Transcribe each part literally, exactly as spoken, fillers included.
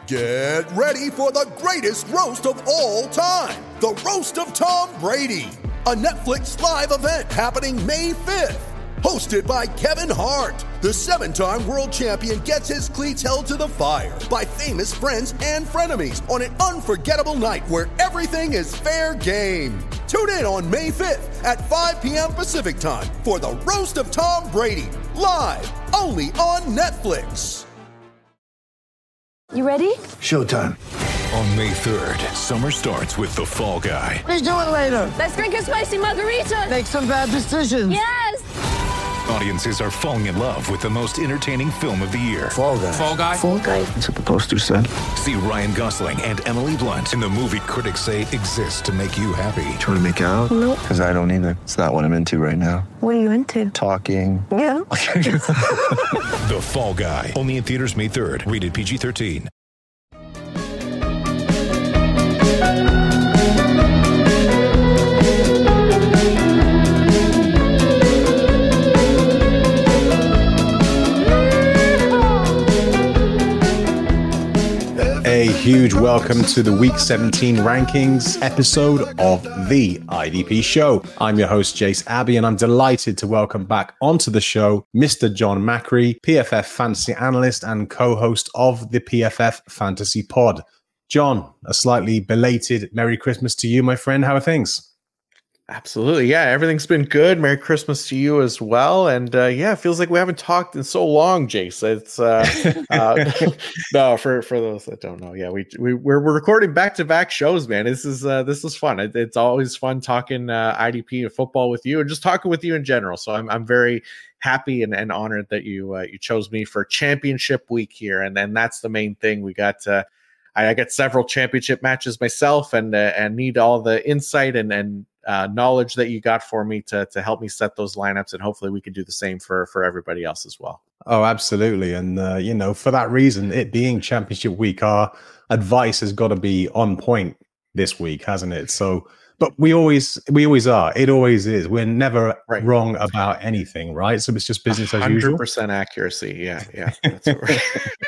Get ready for the greatest roast of all time, the Roast of Tom Brady, a Netflix live event happening May fifth. Hosted by Kevin Hart, the seven-time world champion gets his cleats held to the fire by famous friends and frenemies on an unforgettable night where everything is fair game. Tune in on May fifth at five p.m. Pacific time for the Roast of Tom Brady, live only on Netflix. You ready? Showtime. On May third, summer starts with The Fall Guy. Let's do it later. Let's drink a spicy margarita. Make some bad decisions. Yes! Audiences are falling in love with the most entertaining film of the year. Fall Guy. Fall Guy? Fall Guy. That's what the poster said. See Ryan Gosling and Emily Blunt in the movie critics say exists to make you happy. Trying to make it out? Nope. Because I don't either. It's not what I'm into right now. What are you into? Talking. Yeah. The Fall Guy. Only in theaters May third. Rated P G thirteen. A huge welcome to the Week seventeen Rankings episode of the I D P Show. I'm your host, Jace Abbey, and I'm delighted to welcome back onto the show Mister John Macri, P F F fantasy analyst and co-host of the P F F Fantasy Pod. John, a slightly belated Merry Christmas to you, my friend. How are things? Absolutely. Yeah, everything's been good. Merry Christmas to you as well. And uh, yeah, it feels like we haven't talked in so long, Jace. It's uh, uh, no, for, for those that don't know. Yeah, we, we, we're, we're recording back-to-back shows, man. This is uh, this is fun. It, it's always fun talking uh, I D P and football with you and just talking with you in general. So I'm I'm very happy and, and honored that you uh, you chose me for championship week here. And then that's the main thing. We got uh, I, I got several championship matches myself and uh, and need all the insight and and uh, knowledge that you got for me to to help me set those lineups, and hopefully we can do the same for for everybody else as well. Oh, absolutely. And, uh, you know, for that reason, it being championship week, our advice has got to be on point this week, hasn't it? So, but we always, we always are. It always is. We're never right. wrong about anything, right? So it's just business as usual. one hundred percent accuracy. Yeah. Yeah. That's what we're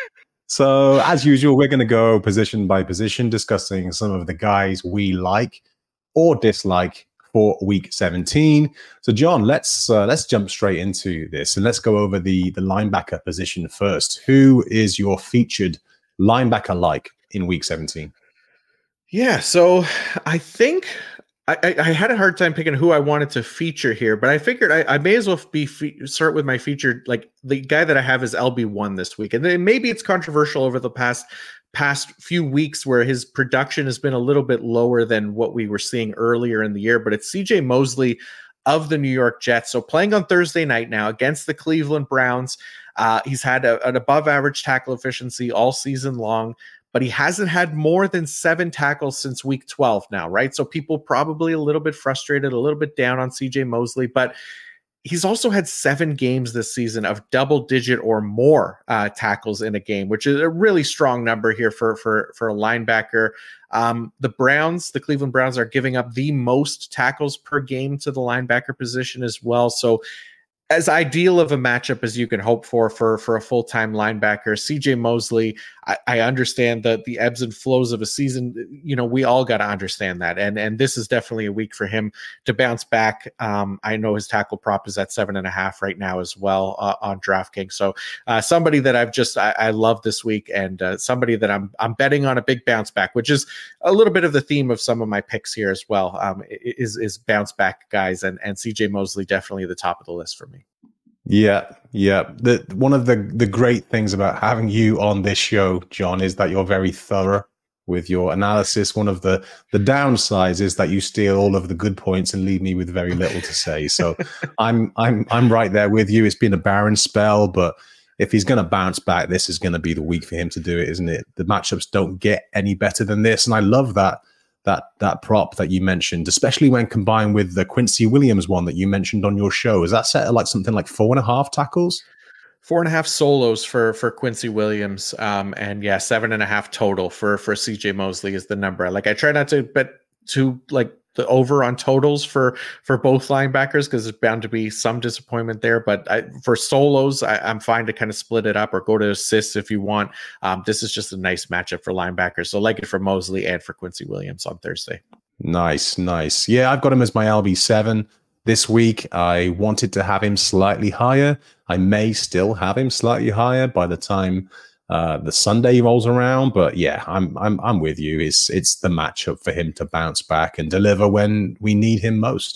So as usual, we're going to go position by position, discussing some of the guys we like or dislike for week seventeen. So John, let's uh, let's jump straight into this and let's go over the the linebacker position first. Who is your featured linebacker like in week seventeen? Yeah, so I think I, I, I had a hard time picking who I wanted to feature here, but I figured I, I may as well be fe- start with my featured, like the guy that I have is L B one this week. And then maybe it's controversial over the past past few weeks where his production has been a little bit lower than what we were seeing earlier in the year, but it's C J Mosley of the New York Jets. So playing on Thursday night now against the Cleveland Browns, uh, he's had a, an above average tackle efficiency all season long, but he hasn't had more than seven tackles since week twelve now, right? So people probably a little bit frustrated, a little bit down on C J Mosley, but he's also had seven games this season of double digit or more uh, tackles in a game, which is a really strong number here for, for, for a linebacker. Um, the Browns, the Cleveland Browns are giving up the most tackles per game to the linebacker position as well. So as ideal of a matchup as you can hope for for, for a full-time linebacker, C J Mosley, I, I understand that the ebbs and flows of a season, you know, we all got to understand that. And and this is definitely a week for him to bounce back. Um, I know his tackle prop is at seven and a half right now as well uh, on DraftKings. So uh, somebody that I've just, I, I love this week, and uh, somebody that I'm I'm betting on a big bounce back, which is a little bit of the theme of some of my picks here as well, um, is, is bounce back guys, and, and C J Mosley definitely at the top of the list for me. Yeah, yeah. The one of the the great things about having you on this show, John, is that you're very thorough with your analysis. One of the the downsides is that you steal all of the good points and leave me with very little to say. So I'm I'm I'm right there with you. It's been a barren spell, but if he's going to bounce back, this is going to be the week for him to do it, isn't it? The matchups don't get any better than this, and I love that. that that prop that you mentioned, especially when combined with the Quincy Williams one that you mentioned on your show. Is that set at like something like four and a half tackles? Four and a half solos for for Quincy Williams, um, and yeah, seven and a half total for for C J Mosley is the number. Like I try not to bet too like the over on totals for for both linebackers because there's bound to be some disappointment there. But I, for solos, I, I'm fine to kind of split it up or go to assists if you want. Um, this is just a nice matchup for linebackers. So like it for Mosley and for Quincy Williams on Thursday. Nice, nice. Yeah, I've got him as my L B seven this week. I wanted to have him slightly higher. I may still have him slightly higher by the time Uh, the Sunday rolls around, but yeah, I'm I'm I'm with you. It's it's the matchup for him to bounce back and deliver when we need him most.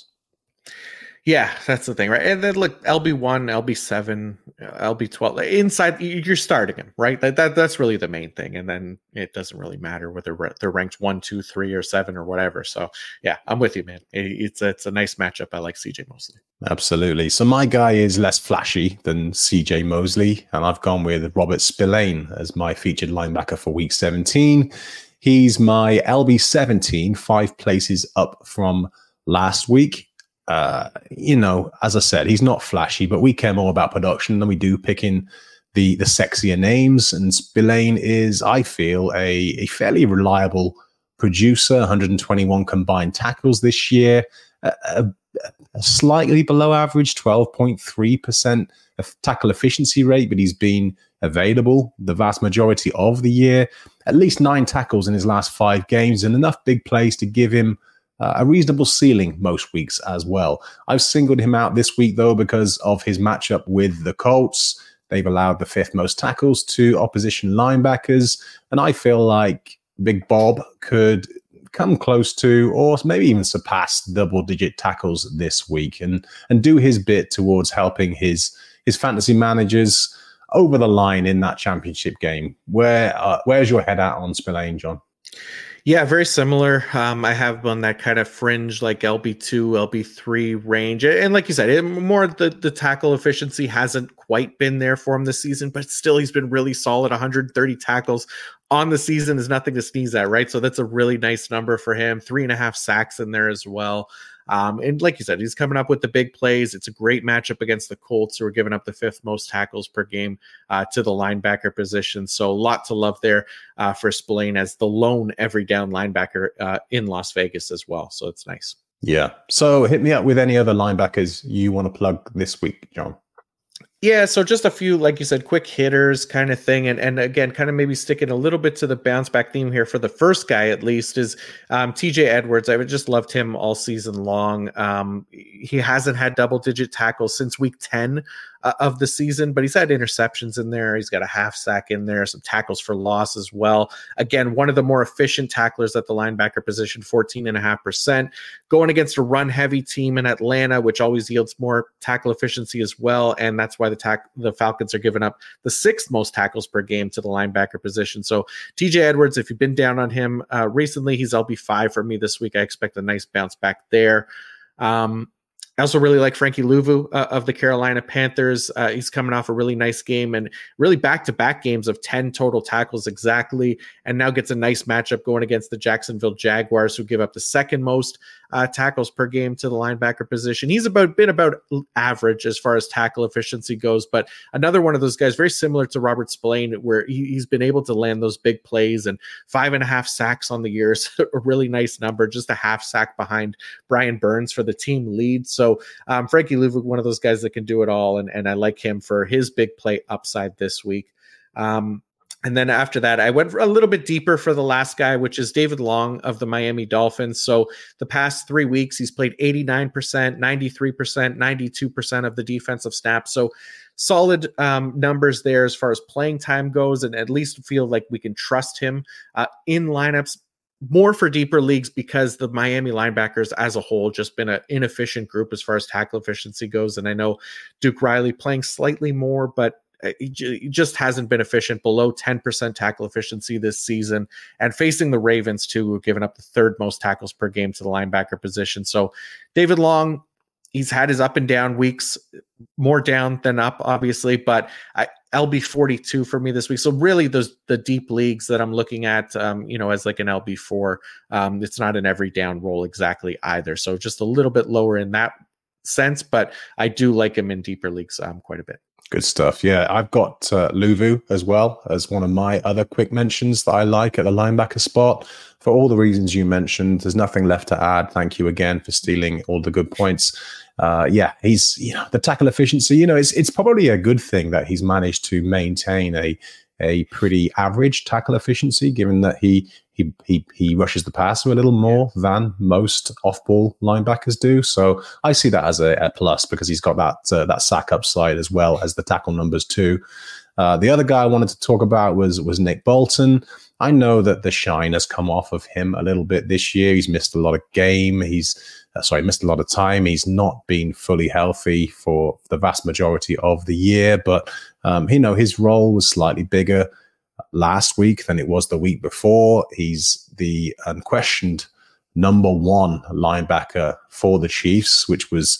Yeah, that's the thing, right? And then look, L B one, L B seven, L B twelve, inside, you're starting him, right? That, that That's really the main thing. And then it doesn't really matter whether they're ranked one, two, three, or seven or whatever. So yeah, I'm with you, man. It's a, it's a nice matchup. I like C J Mosley. Absolutely. So my guy is less flashy than C J Mosley, and I've gone with Robert Spillane as my featured linebacker for week seventeen. He's my L B seventeen, five places up from last week. Uh, you know, as I said, he's not flashy, but we care more about production than we do picking the the sexier names. And Spillane is, I feel, a, a fairly reliable producer. one hundred twenty-one combined tackles this year, a, a, a slightly below average twelve point three percent of tackle efficiency rate, but he's been available the vast majority of the year. At least nine tackles in his last five games, and enough big plays to give him Uh, a reasonable ceiling most weeks as well. I've singled him out this week, though, because of his matchup with the Colts. They've allowed the fifth most tackles to opposition linebackers, and I feel like Big Bob could come close to, or maybe even surpass, double-digit tackles this week, and and do his bit towards helping his his fantasy managers over the line in that championship game. Where uh, where's your head at on Spillane, John? Yeah, very similar. Um, I have on that kind of fringe, like L B two, L B three range. And like you said, it, more the, the tackle efficiency hasn't quite been there for him this season, but still he's been really solid. one hundred thirty tackles on the season is nothing to sneeze at, right? So that's a really nice number for him. Three and a half sacks in there as well. Um, and like you said, he's coming up with the big plays. It's a great matchup against the Colts, who are giving up the fifth most tackles per game uh, to the linebacker position. So a lot to love there uh, for Spillane as the lone every down linebacker uh, in Las Vegas as well. So it's nice. Yeah. So hit me up with any other linebackers you want to plug this week, John. Yeah, so just a few, like you said, quick hitters kind of thing. And, and again, kind of maybe sticking a little bit to the bounce back theme here for the first guy, at least, is um, T J Edwards. I've just loved him all season long. Um, he hasn't had double digit tackles since week ten uh, of the season, but he's had interceptions in there. He's got a half sack in there, some tackles for loss as well. Again, one of the more efficient tacklers at the linebacker position, fourteen and a half percent, going against a run heavy team in Atlanta, which always yields more tackle efficiency as well. And that's why the tack the Falcons are giving up the sixth most tackles per game to the linebacker position. So T J Edwards, if you've been down on him uh, recently, he's L B five for me this week. I expect a nice bounce back there. Um, I also really like Frankie Louvu uh, of the Carolina Panthers. Uh, he's coming off a really nice game and really back-to-back games of ten total tackles exactly, and now gets a nice matchup going against the Jacksonville Jaguars, who give up the second most uh, tackles per game to the linebacker position. He's about been about average as far as tackle efficiency goes, but another one of those guys very similar to Robert Spillane, where he, he's been able to land those big plays, and five and a half sacks on the year is a really nice number, just a half sack behind Brian Burns for the team lead. So So um, Frankie Louvu, one of those guys that can do it all, and, and I like him for his big play upside this week. Um, and then after that, I went a little bit deeper for the last guy, which is David Long of the Miami Dolphins. So the past three weeks, he's played eighty-nine percent, ninety-three percent, ninety-two percent of the defensive snaps. So solid um, numbers there as far as playing time goes, and at least feel like we can trust him uh, in lineups. More for deeper leagues, because the Miami linebackers as a whole just been an inefficient group as far as tackle efficiency goes. And I know Duke Riley playing slightly more, but he just hasn't been efficient, below ten percent tackle efficiency this season, and facing the Ravens too, who've given up the third most tackles per game to the linebacker position. So David Long, he's had his up and down weeks, more down than up, obviously, but I, L B forty-two for me this week. So really those the deep leagues that I'm looking at, um, you know, as like an L B four, um, it's not an every down roll exactly either. So just a little bit lower in that sense, but I do like him in deeper leagues um, quite a bit. Good stuff. Yeah, I've got uh, Luvu as well as one of my other quick mentions that I like at the linebacker spot. For all the reasons you mentioned, there's nothing left to add. Thank you again for stealing all the good points. Uh, yeah, he's, you know, the tackle efficiency, you know, it's it's probably a good thing that he's managed to maintain a a pretty average tackle efficiency, given that he he he he rushes the passer a little more than most off-ball linebackers do. So I see that as a, a plus because he's got that uh, that sack upside as well as the tackle numbers too. Uh, the other guy I wanted to talk about was was Nick Bolton. I know that the shine has come off of him a little bit this year. He's missed a lot of game. He's uh, sorry, missed a lot of time. He's not been fully healthy for the vast majority of the year, but um, you know, his role was slightly bigger last week than it was the week before. He's the unquestioned number one linebacker for the Chiefs, which was,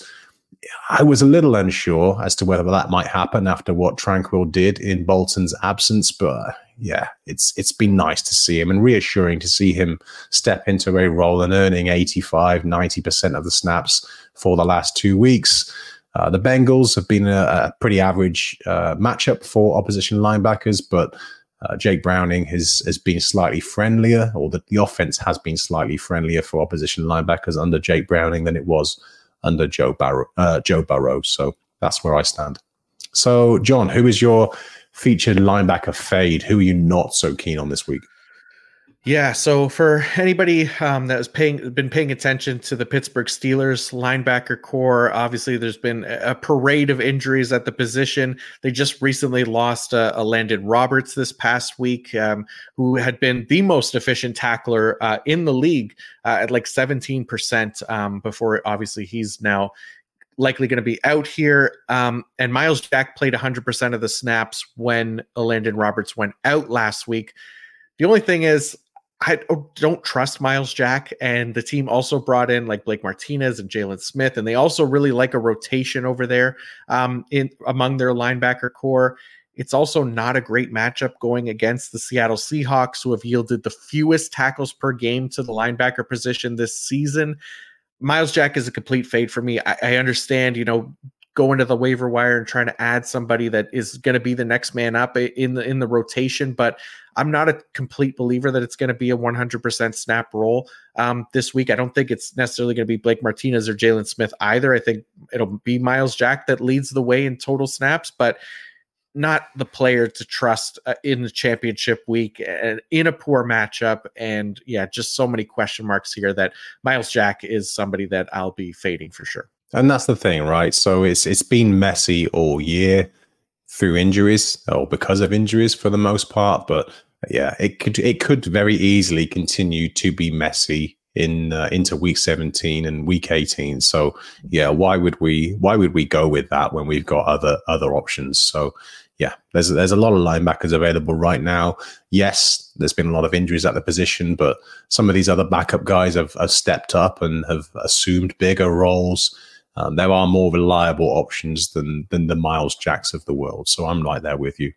I was a little unsure as to whether that might happen after what Tranquil did in Bolton's absence. But yeah, it's it's been nice to see him and reassuring to see him step into a role and earning eighty-five, ninety percent of the snaps for the last two weeks. Uh, the Bengals have been a, a pretty average uh, matchup for opposition linebackers, but Uh, Jake Browning has has been slightly friendlier, or the, the offense has been slightly friendlier for opposition linebackers under Jake Browning than it was under Joe Burrow. Uh, Joe Burrow. So that's where I stand. So, John, who is your featured linebacker fade? Who are you not so keen on this week? Yeah, so for anybody um, that has paying been paying attention to the Pittsburgh Steelers linebacker core, obviously there's been a parade of injuries at the position. They just recently lost uh, a Landon Roberts this past week, um, who had been the most efficient tackler uh, in the league uh, at like seventeen percent um, before obviously he's now likely going to be out here. Um, and Myles Jack played one hundred percent of the snaps when Landon Roberts went out last week. The only thing is, I don't trust Myles Jack, and the team also brought in like Blake Martinez and Jalen Smith, and they also really like a rotation over there um, in among their linebacker core. It's also not a great matchup going against the Seattle Seahawks, who have yielded the fewest tackles per game to the linebacker position this season. Myles Jack is a complete fade for me. I, I understand, you know, going to the waiver wire and trying to add somebody that is going to be the next man up in the in the rotation, but I'm not a complete believer that it's going to be a one hundred percent snap role um, this week. I don't think it's necessarily going to be Blake Martinez or Jalen Smith either. I think it'll be Myles Jack that leads the way in total snaps, but not the player to trust uh, in the championship week and in a poor matchup. And yeah, just so many question marks here that Myles Jack is somebody that I'll be fading for sure. And that's the thing, right? So it's it's been messy all year through injuries or because of injuries for the most part, but yeah, it could it could very easily continue to be messy in uh, into week seventeen and week eighteen. So yeah, why would we why would we go with that when we've got other other options? So yeah, there's there's a lot of linebackers available right now. Yes, there's been a lot of injuries at the position, but some of these other backup guys have, have stepped up and have assumed bigger roles. Um, there are more reliable options than than the Myles Jacks of the world. So I'm right there with you.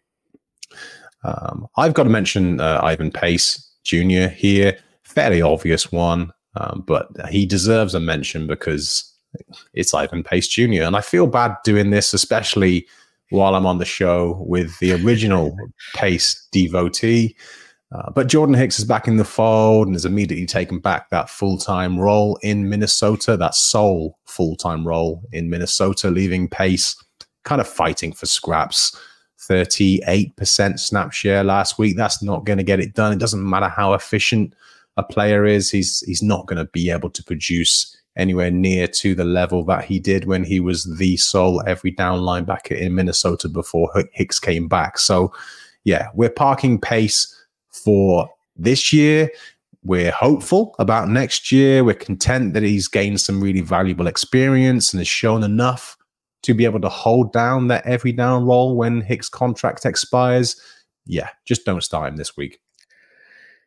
Um, I've got to mention uh, Ivan Pace Junior here. Fairly obvious one, um, but he deserves a mention because it's Ivan Pace Junior And I feel bad doing this, especially while I'm on the show with the original Pace devotee. Uh, but Jordan Hicks is back in the fold and has immediately taken back that full-time role in Minnesota, that sole full-time role in Minnesota, leaving Pace kind of fighting for scraps. thirty-eight percent snap share last week. That's not going to get it done. It doesn't matter how efficient a player is. He's he's not going to be able to produce anywhere near to the level that he did when he was the sole every down linebacker in Minnesota before Hicks came back. So, yeah, we're parking Pace for this year. We're hopeful about next year. We're content that he's gained some really valuable experience and has shown enough to be able to hold down that every down role when Hicks' contract expires. Yeah, just don't start him this week.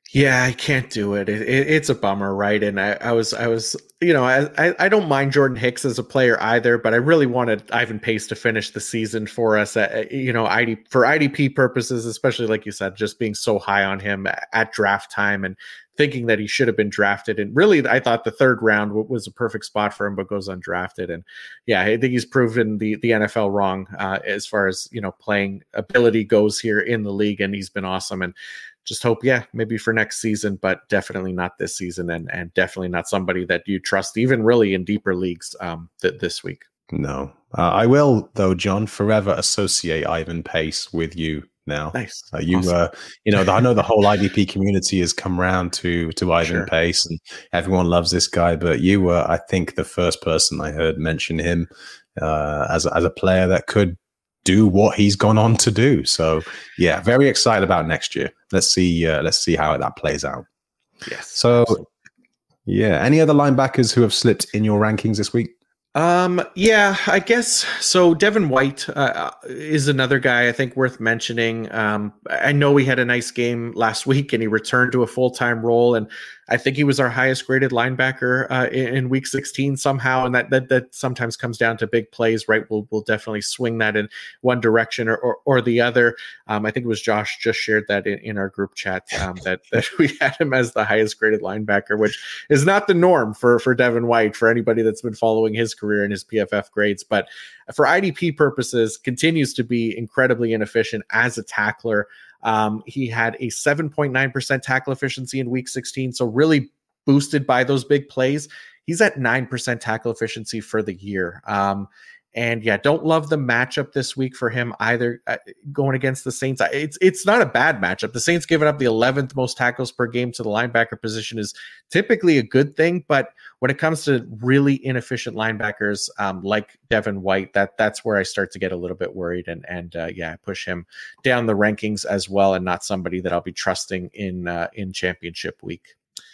Yeah, I can't do it. It, it. It's a bummer, right? And I, I was, I was, you know, I, I don't mind Jordan Hicks as a player either, but I really wanted Ivan Pace to finish the season for us. At, you know, I D for I D P purposes, especially like you said, just being so high on him at draft time and thinking that he should have been drafted. And really, I thought the third round was a perfect spot for him, but goes undrafted. And yeah, I think he's proven the the N F L wrong uh, as far as, you know, playing ability goes here in the league, and he's been awesome. And just hope, yeah, maybe for next season, but definitely not this season, and and definitely not somebody that you trust, even really in deeper leagues um, th- this week. No, uh, I will though, John, forever associate Ivan Pace with you now. Nice, uh, you, awesome. uh, you know, the, I know the whole I D P community has come around to to Ivan sure. Pace, and everyone loves this guy. But you were, I think, the first person I heard mention him uh, as as a player that could do what he's gone on to do. So yeah, very excited about next year. Let's see. Uh, let's see how that plays out. Yes. So absolutely. Yeah, any other linebackers who have slipped in your rankings this week? Um, yeah, I guess so. Devin White uh, is another guy I think worth mentioning. Um, I know he had a nice game last week and he returned to a full-time role, and I think he was our highest graded linebacker uh, in, in week sixteen somehow. And that, that, that sometimes comes down to big plays, right? We'll, we'll definitely swing that in one direction or, or, or the other. Um, I think it was Josh just shared that in, in our group chat, um, that, that we had him as the highest graded linebacker, which is not the norm for, for Devin White, for anybody that's been following his career and his P F F grades. But for I D P purposes, continues to be incredibly inefficient as a tackler. Um, he had a seven point nine percent tackle efficiency in week sixteen. So really boosted by those big plays. He's at nine percent tackle efficiency for the year. Um, and yeah, don't love the matchup this week for him either, uh, going against the Saints. It's, it's not a bad matchup. The Saints giving up the eleventh most tackles per game to the linebacker position is typically a good thing. But when it comes to really inefficient linebackers, um, like Devin White, that that's where I start to get a little bit worried. And, and, uh, yeah, I push him down the rankings as well, and not somebody that I'll be trusting in, uh, in championship week.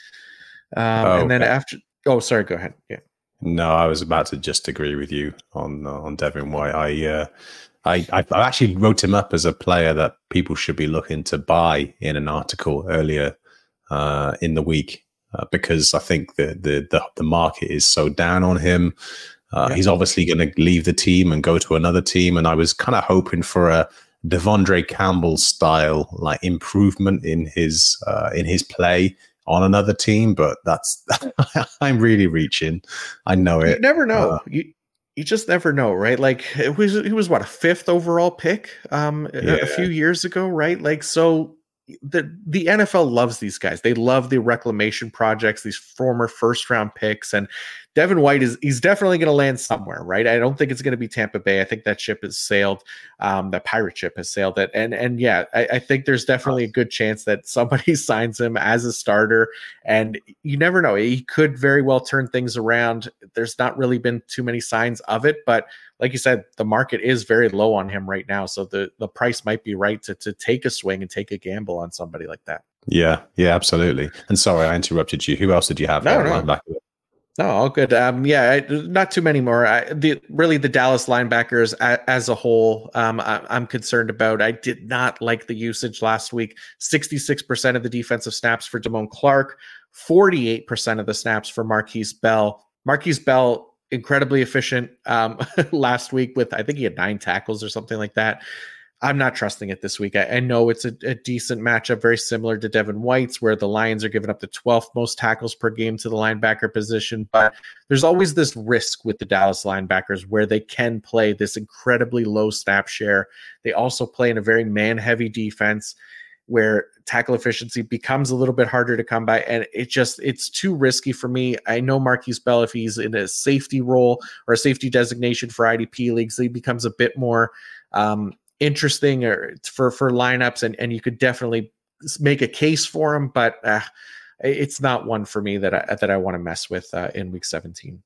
Um, oh, and then okay. after, oh, sorry, go ahead. Yeah. No, I was about to just agree with you on uh, on Devin White. I, uh, I I I actually wrote him up as a player that people should be looking to buy in an article earlier uh, in the week uh, because I think the, the the the market is so down on him. Uh, yeah. He's obviously going to leave the team and go to another team, and I was kind of hoping for a Devondre Campbell style like improvement in his uh, in his play on another team, but that's I'm really reaching. I know it. You never know. Uh, you you just never know, right? Like it was he was what, a fifth overall pick um yeah. a, a few years ago, right? Like so the the N F L loves these guys. They love the reclamation projects, these former first round picks, and Devin White is he's definitely going to land somewhere, right? I don't think it's going to be Tampa Bay. I think that ship has sailed. Um, the pirate ship has sailed. That and and yeah, I, I think there's definitely a good chance that somebody signs him as a starter. And you never know; he could very well turn things around. There's not really been too many signs of it, but like you said, the market is very low on him right now, so the the price might be right to to take a swing and take a gamble on somebody like that. Yeah, yeah, absolutely. And sorry, I interrupted you. Who else did you have? No, no. No, all good. Um, yeah, I, not too many more. I, the really the Dallas linebackers a, as a whole, um, I, I'm concerned about. I did not like the usage last week. sixty-six percent of the defensive snaps for Damone Clark, forty-eight percent of the snaps for Marquise Bell. Marquise Bell, incredibly efficient um, last week with, I think he had nine tackles or something like that. I'm not trusting it this week. I, I know it's a, a decent matchup, very similar to Devin White's, where the Lions are giving up the twelfth most tackles per game to the linebacker position. But there's always this risk with the Dallas linebackers where they can play this incredibly low snap share. They also play in a very man-heavy defense where tackle efficiency becomes a little bit harder to come by. And it just, it's too risky for me. I know Marquise Bell, if he's in a safety role or a safety designation for I D P leagues, he becomes a bit more um, interesting or for, for lineups. And, and you could definitely make a case for him, but uh, it's not one for me that I, that I want to mess with uh, in week seventeen.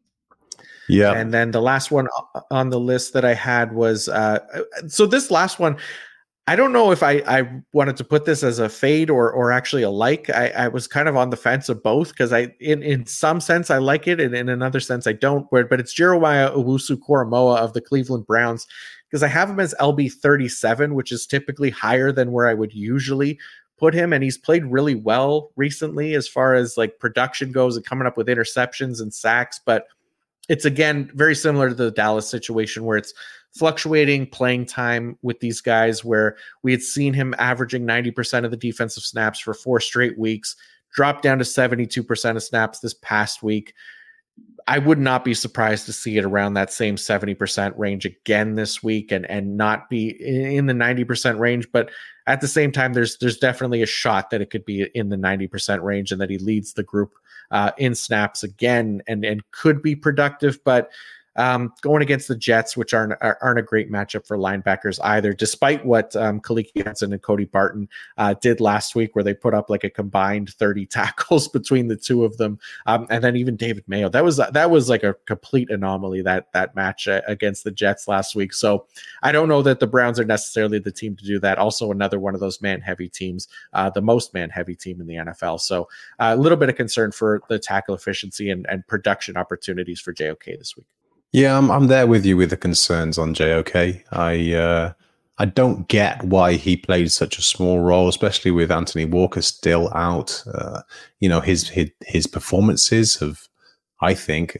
Yeah. And then the last one on the list that I had was, uh, so this last one, I don't know if I, I wanted to put this as a fade or or actually a like. I, I was kind of on the fence of both because I, in, in some sense, I like it, and in another sense, I don't. But it's Jeremiah Owusu-Koramoah of the Cleveland Browns, because I have him as L B thirty-seven, which is typically higher than where I would usually put him, and he's played really well recently as far as like production goes and coming up with interceptions and sacks. But it's, again, very similar to the Dallas situation where it's fluctuating playing time with these guys, where we had seen him averaging ninety percent of the defensive snaps for four straight weeks, drop down to seventy-two percent of snaps this past week. I would not be surprised to see it around that same seventy percent range again this week, and, and not be in the ninety percent range. But at the same time, there's there's definitely a shot that it could be in the ninety percent range and that he leads the group uh, in snaps again and, and could be productive. But Um, going against the Jets, which aren't aren't a great matchup for linebackers either, despite what um, Khaliki Hudson and Cody Barton uh, did last week, where they put up like a combined thirty tackles between the two of them, um, and then even David Mayo. That was that was like a complete anomaly, that that match uh, against the Jets last week. So I don't know that the Browns are necessarily the team to do that. Also, another one of those man heavy teams, uh, the most man heavy team in the N F L. So uh, a little bit of concern for the tackle efficiency and, and production opportunities for J O K this week. Yeah, I'm I'm there with you with the concerns on J O K. I uh, I don't get why he played such a small role, especially with Anthony Walker still out. Uh, you know, his his his performances have, I think,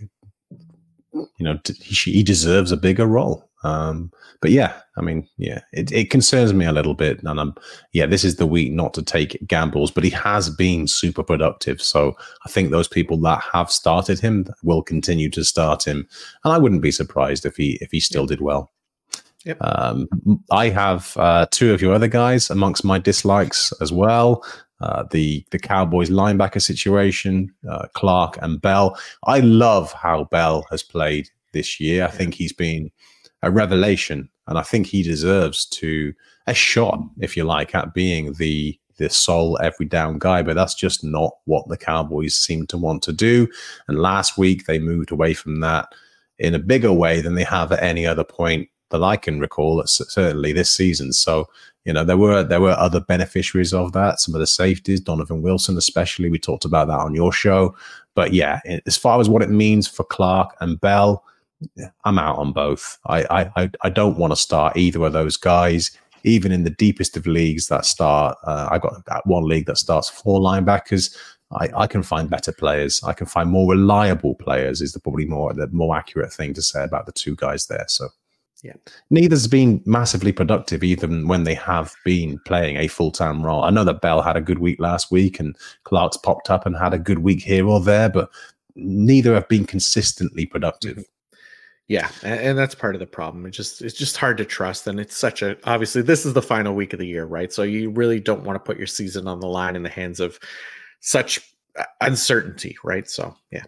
you know, he, he deserves a bigger role. Um, but yeah, I mean, yeah, it, it concerns me a little bit. And I'm, yeah, this is the week not to take gambles, but he has been super productive. So I think those people that have started him will continue to start him. And I wouldn't be surprised if he, if he still did well. Yep. Um, I have uh, two of your other guys amongst my dislikes as well. Uh, the the Cowboys linebacker situation, uh, Clark and Bell. I love how Bell has played this year. I think he's been a revelation, and I think he deserves to a shot, if you like, at being the the sole every down guy. But that's just not what the Cowboys seem to want to do. And last week they moved away from that in a bigger way than they have at any other point that I can recall, certainly this season. So, you know, there were there were other beneficiaries of that. Some of the safeties, Donovan Wilson especially, we talked about that on your show. But yeah, as far as what it means for Clark and Bell, I'm out on both. I I I don't want to start either of those guys, even in the deepest of leagues that start. Uh, I got one league that starts four linebackers. I, I can find better players. I can find more reliable players. Is the probably more the more accurate thing to say about the two guys there. So yeah, neither's been massively productive, even when they have been playing a full time role. I know that Bell had a good week last week, and Clark's popped up and had a good week here or there, but neither have been consistently productive. Mm-hmm. Yeah, and, and that's part of the problem. It's just it's just hard to trust, and it's such a obviously this is the final week of the year, right? So you really don't want to put your season on the line in the hands of such uncertainty, right? So yeah,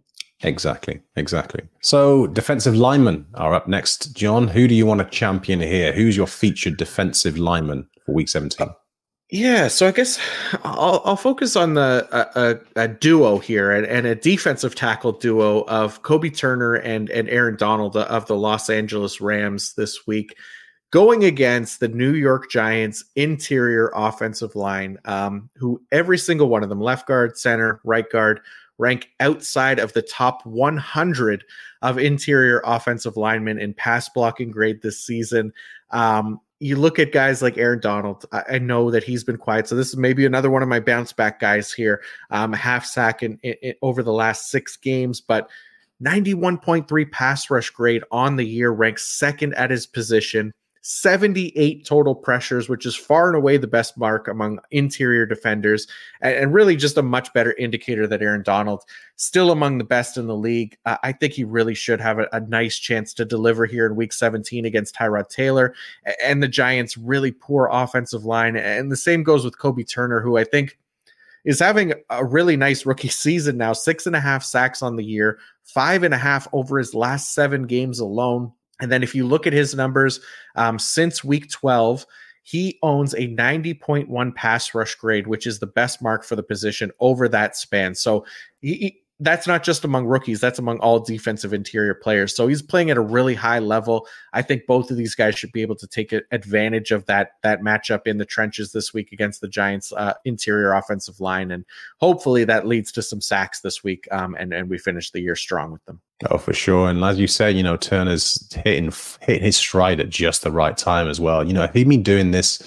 exactly, exactly. So defensive linemen are up next, John. Who do you want to champion here? Who's your featured defensive lineman for Week seventeen? Yeah, so I guess I'll, I'll focus on the a, a, a duo here and, and a defensive tackle duo of Kobe Turner and, and Aaron Donald of the Los Angeles Rams this week, going against the New York Giants interior offensive line, um, who every single one of them, left guard, center, right guard, rank outside of the top one hundred of interior offensive linemen in pass blocking grade this season. Um, You look at guys like Aaron Donald. I, I know that he's been quiet, so this is maybe another one of my bounce back guys here. Um, half sack in, in, in over the last six games, but ninety-one point three pass rush grade on the year, ranks second at his position. seventy-eight total pressures, which is far and away the best mark among interior defenders, and, and really just a much better indicator that Aaron Donald still among the best in the league. Uh, I think he really should have a, a nice chance to deliver here in Week seventeen against Tyrod Taylor and the Giants' really poor offensive line. And the same goes with Kobe Turner, who I think is having a really nice rookie season now. Six and a half sacks on the year, five and a half over his last seven games alone. And then if you look at his numbers um, since week twelve, he owns a ninety point one pass rush grade, which is the best mark for the position over that span. So he, he, that's not just among rookies, that's among all defensive interior players. So he's playing at a really high level. I think both of these guys should be able to take advantage of that, that matchup in the trenches this week against the Giants uh, interior offensive line. And hopefully that leads to some sacks this week. Um, and, and we finish the year strong with them. Oh, for sure. And as you say, you know, Turner's hitting hitting his stride at just the right time as well. You know, if he'd been doing this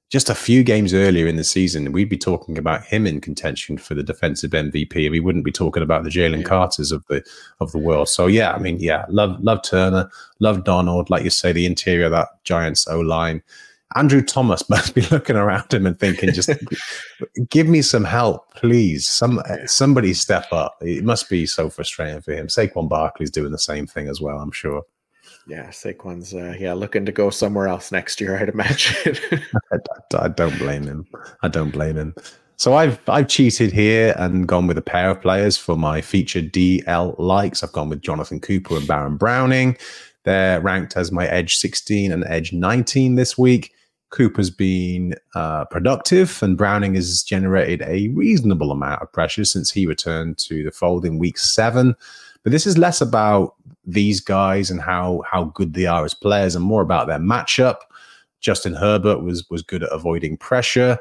just a few games earlier in the season, we'd be talking about him in contention for the defensive M V P. We wouldn't be talking about the Jalen yeah. Carters of the of the world. So yeah, I mean, yeah, love love Turner, love Donald. Like you say, the interior of that Giants O line. Andrew Thomas must be looking around him and thinking, just give me some help, please. Some somebody step up. It must be so frustrating for him. Saquon Barkley's doing the same thing as well, I'm sure. Yeah, Saquon's uh, yeah looking to go somewhere else next year, I'd imagine. I, I don't blame him. I don't blame him. So I've I've cheated here and gone with a pair of players for my featured D L likes. I've gone with Jonathan Cooper and Baron Browning. They're ranked as my edge sixteen and edge nineteen this week. Cooper's been uh, productive, and Browning has generated a reasonable amount of pressure since he returned to the fold in week seven. But this is less about these guys and how how good they are as players, and more about their matchup. Justin Herbert was was good at avoiding pressure,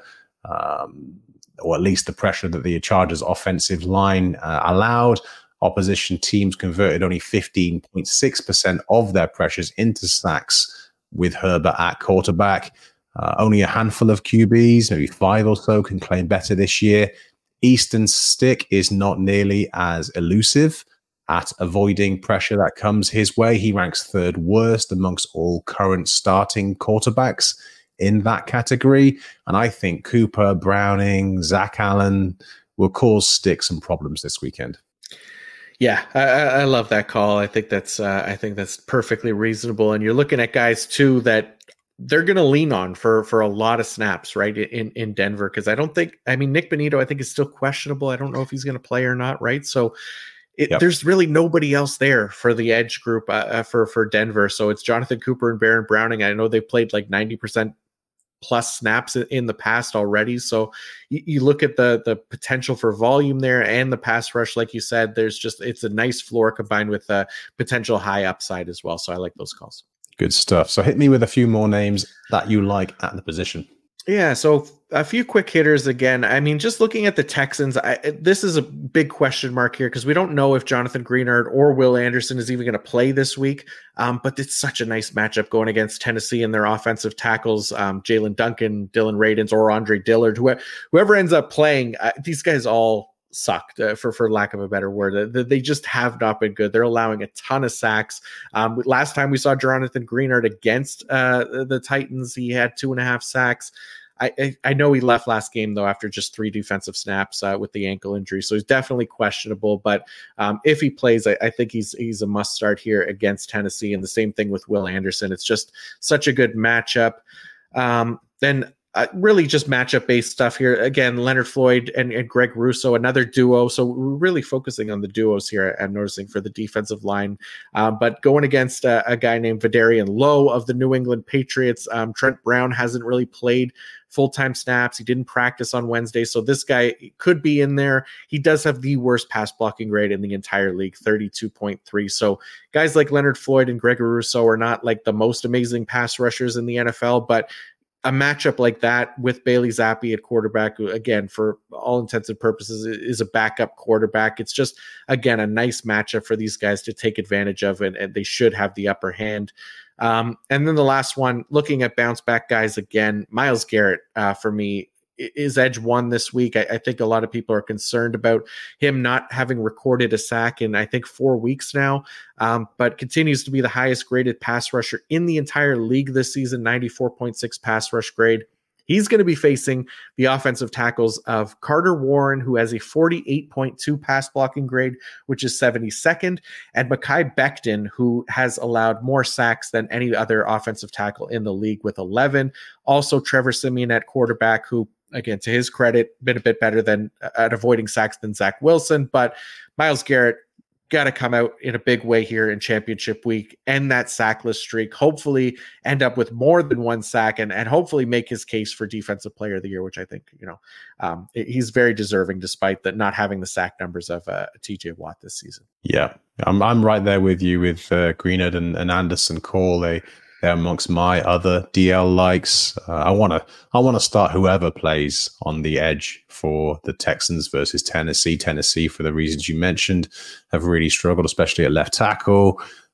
um, or at least the pressure that the Chargers' offensive line uh, allowed. Opposition teams converted only fifteen point six percent of their pressures into sacks with Herbert at quarterback. Uh, only a handful of Q Bs, maybe five or so, can claim better this year. Easton's stick is not nearly as elusive at avoiding pressure that comes his way. He ranks third worst amongst all current starting quarterbacks in that category. And I think Cooper, Browning, Zach Allen will cause Stick some problems this weekend. Yeah, I, I love that call. I think that's uh, I think that's perfectly reasonable. And you're looking at guys too that they're going to lean on for for a lot of snaps, right, in in Denver, because I don't think, I mean, Nick Bonito, I think, is still questionable. I don't know if he's going to play or not, right? So it, yep. there's really nobody else there for the edge group uh, for for Denver. So it's Jonathan Cooper and Baron Browning. I know they played like ninety percent plus snaps in the past already. So you, you look at the the potential for volume there and the pass rush, like you said, there's just, it's a nice floor combined with a potential high upside as well. So I like those calls. Good stuff. So hit me with a few more names that you like at the position. Yeah, so a few quick hitters again. I mean, just looking at the Texans, I, this is a big question mark here because we don't know if Jonathan Greenard or Will Anderson is even going to play this week. Um, but it's such a nice matchup going against Tennessee and their offensive tackles, um, Jalen Duncan, Dylan Radins, or Andre Dillard. Whoever, whoever ends up playing, uh, these guys all sucked uh, for for lack of a better word. Uh, they just have not been good. They're allowing a ton of sacks. Um, last time we saw Jonathan Greenard against uh, the Titans, he had two and a half sacks. I, I, I know he left last game though after just three defensive snaps uh, with the ankle injury, so he's definitely questionable. But um, if he plays, I, I think he's he's a must start here against Tennessee. And the same thing with Will Anderson. It's just such a good matchup. Um, then. Uh, really just matchup based stuff here. Again, Leonard Floyd and, and Greg Rousseau, another duo. So we're really focusing on the duos here, I'm noticing, for the defensive line. Um, but going against uh, a guy named Vidarian Lowe of the New England Patriots, um, Trent Brown hasn't really played full-time snaps. He didn't practice on Wednesday. So this guy could be in there. He does have the worst pass blocking grade in the entire league, thirty-two point three. So guys like Leonard Floyd and Greg Rousseau are not like the most amazing pass rushers in the N F L, but a matchup like that with Bailey Zappi at quarterback, who, again, for all intents and purposes, is a backup quarterback. It's just, again, a nice matchup for these guys to take advantage of, and, and they should have the upper hand. Um, and then the last one, looking at bounce back guys again, Myles Garrett uh, for me is edge one this week. I, I think a lot of people are concerned about him not having recorded a sack in, I think, four weeks now, um, but continues to be the highest graded pass rusher in the entire league this season, ninety-four point six pass rush grade. He's going to be facing the offensive tackles of Carter Warren, who has a forty-eight point two pass blocking grade, which is seventy-second, and Mekhi Becton, who has allowed more sacks than any other offensive tackle in the league with eleven. Also, Trevor Siemian at quarterback, who, again, to his credit, been a bit better than uh, at avoiding sacks than Zach Wilson. But Myles Garrett got to come out in a big way here in championship week, end that sackless streak, hopefully end up with more than one sack, and, and hopefully make his case for defensive player of the year, which I think, you know, um, he's very deserving despite that not having the sack numbers of uh, T J Watt this season. Yeah, I'm I'm right there with you with uh, Greenard and, and Anderson Cole. They They're amongst my other D L likes. Uh, I want to I want to start whoever plays on the edge for the Texans versus Tennessee. Tennessee, for the reasons you mentioned, have really struggled, especially at left tackle.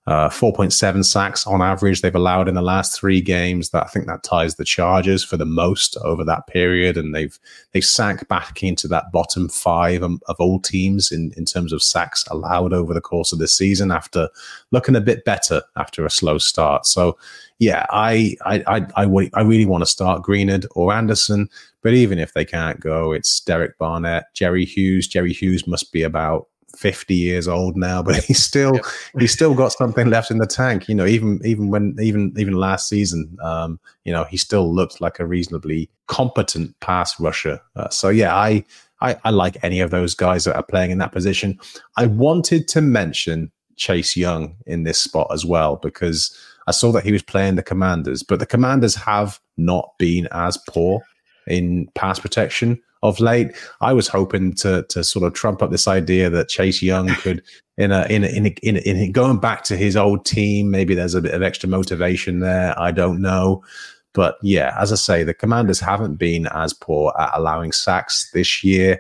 Uh, four point seven sacks on average they've allowed in the last three games. That I think that ties the Chargers for the most over that period, and they've they've sank back into that bottom five of, of all teams in, in terms of sacks allowed over the course of this season after looking a bit better after a slow start. So yeah, I I I I, I really want to start Greenard or Anderson, but even if they can't go, it's Derek Barnett, Jerry Hughes. Jerry Hughes must be about fifty years old now, but he's still yep. he's still got something left in the tank. You know, even even when even even last season, um, you know, he still looked like a reasonably competent pass rusher. Uh, so yeah, I, I I like any of those guys that are playing in that position. I wanted to mention Chase Young in this spot as well because I saw that he was playing the Commanders, but the Commanders have not been as poor in pass protection of late. I was hoping to to sort of trump up this idea that Chase Young could, in a in a, in, a, in, a, in a, going back to his old team, maybe there's a bit of extra motivation there. I don't know, but yeah, as I say, the Commanders haven't been as poor at allowing sacks this year.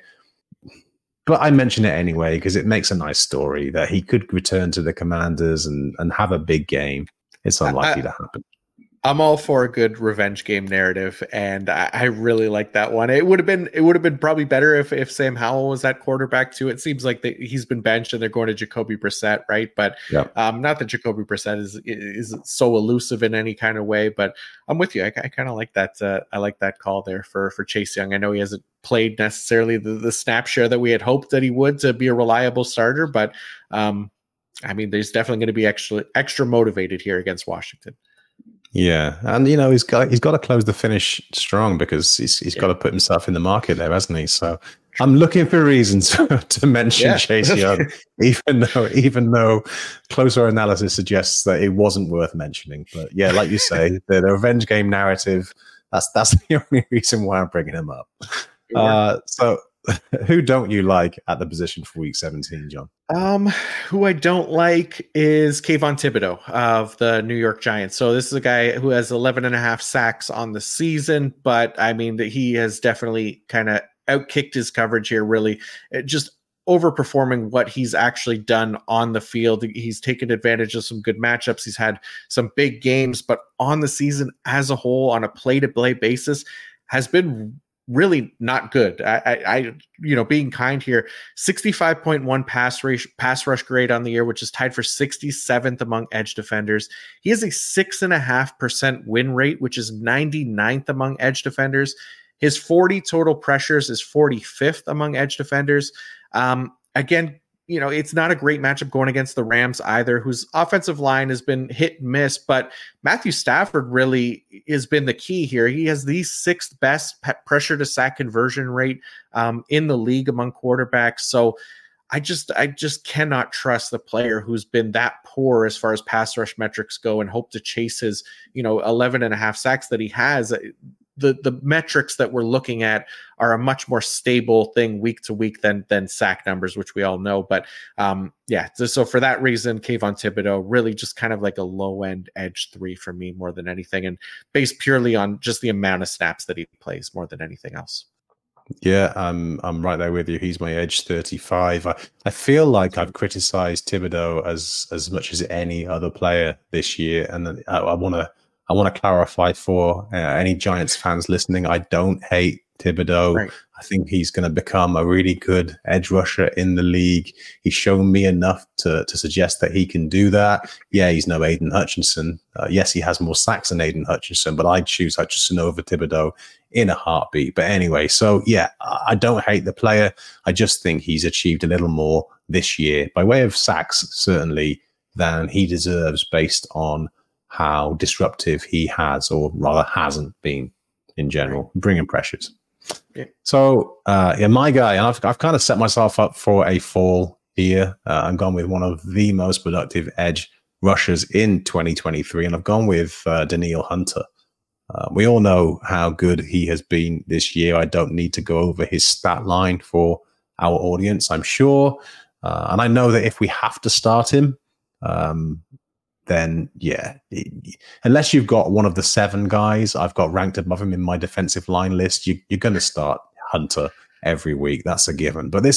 But I mention it anyway because it makes a nice story that he could return to the Commanders and and have a big game. It's unlikely I, to happen. I'm all for a good revenge game narrative, and I, I really like that one. It would have been it would have been probably better if, if Sam Howell was at quarterback too. It seems like they, he's been benched and they're going to Jacoby Brissett, right? But yeah. um, not that Jacoby Brissett is is so elusive in any kind of way. But I'm with you. I, I kind of like that. Uh, I like that call there for for Chase Young. I know he hasn't played necessarily the, the snap share that we had hoped that he would to be a reliable starter, but um, I mean, there's definitely going to be extra extra motivated here against Washington. Yeah, and you know he's got he's got to close the finish strong because he's he's yeah. got to put himself in the market there, hasn't he? So I'm looking for reasons to mention yeah. Chase Young, even though even though closer analysis suggests that it wasn't worth mentioning. But yeah, like you say, the, the revenge game narrative. That's that's the only reason why I'm bringing him up. Uh, so. Who don't you like at the position for week seventeen, John? Um, who I don't like is Kayvon Thibodeau of the New York Giants. So this is a guy who has eleven and a half sacks on the season, but I mean that he has definitely kind of outkicked his coverage here, really it just overperforming what he's actually done on the field. He's taken advantage of some good matchups. He's had some big games, but on the season as a whole, on a play-to-play basis, has been really not good. I, I, I, you know, being kind here, sixty-five point one pass rush, pass rush grade on the year, which is tied for sixty-seventh among edge defenders. He has a six and a half percent win rate, which is ninety-ninth among edge defenders. His forty total pressures is forty-fifth among edge defenders. Um, again, you know, it's not a great matchup going against the Rams either, whose offensive line has been hit and miss, but Matthew Stafford really has been the key here. He has the sixth best pressure to sack conversion rate um, in the league among quarterbacks. So I just, I just cannot trust the player who's been that poor as far as pass rush metrics go and hope to chase his, you know, eleven and a half sacks that he has. The the metrics that we're looking at are a much more stable thing week to week than than sack numbers, which we all know. But um, yeah, so, so for that reason, Kayvon Thibodeau really just kind of like a low end edge three for me more than anything, and based purely on just the amount of snaps that he plays more than anything else. Yeah, I'm I'm right there with you. He's my edge thirty-five. I, I feel like I've criticized Thibodeau as as much as any other player this year, and I, I want to. I want to clarify for uh, any Giants fans listening, I don't hate Thibodeau. Right. I think he's going to become a really good edge rusher in the league. He's shown me enough to, to suggest that he can do that. Yeah, he's no Aiden Hutchinson. Uh, yes, he has more sacks than Aiden Hutchinson, but I'd choose Hutchinson over Thibodeau in a heartbeat. But anyway, so yeah, I don't hate the player. I just think he's achieved a little more this year by way of sacks, certainly, than he deserves based on how disruptive he has, or rather hasn't been in general, bringing pressures. Yeah. So, uh, yeah, my guy, and I've, I've kind of set myself up for a fall here. Uh, I'm gone with one of the most productive edge rushers in twenty twenty-three, and I've gone with uh, Danielle Hunter. Uh, we all know how good he has been this year. I don't need to go over his stat line for our audience, I'm sure. Uh, and I know that if we have to start him, um, then yeah, unless you've got one of the seven guys I've got ranked above him in my defensive line list, you, you're going to start Hunter every week. That's a given. But this